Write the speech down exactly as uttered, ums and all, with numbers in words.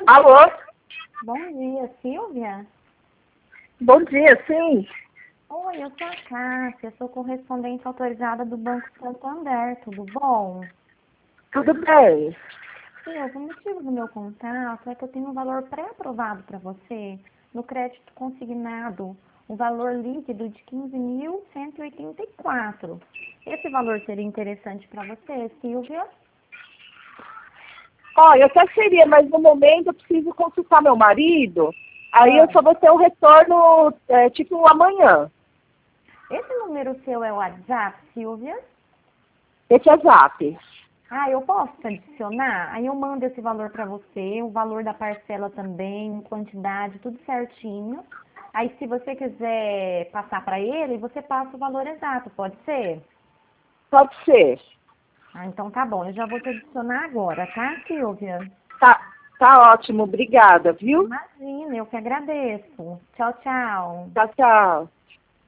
Alô? Bom dia, Silvia? Bom dia, sim. Oi, eu sou a Cássia, sou correspondente autorizada do Banco Santander, tudo bom? Tudo bem? Silvia, o motivo do meu contato é que eu tenho um valor pré-aprovado para você no crédito consignado, o valor líquido de quinze mil cento e oitenta e quatro. Esse valor seria interessante para você, Silvia? Olha, até seria, mas no momento eu preciso consultar meu marido, aí eu Ah, só vou ter um retorno, é, tipo, amanhã. esse número seu é o WhatsApp, Silvia? Esse é zap. Ah, eu posso te adicionar? Aí eu mando esse valor para você, o valor da parcela também, quantidade, tudo certinho. Aí se você quiser passar para ele, você passa o valor exato, pode ser? Pode ser. Ah, então tá bom, eu já vou te adicionar agora, tá, Silvia? Tá, tá ótimo, obrigada, viu? Imagina, eu que agradeço. Tchau, tchau. Tchau, tchau.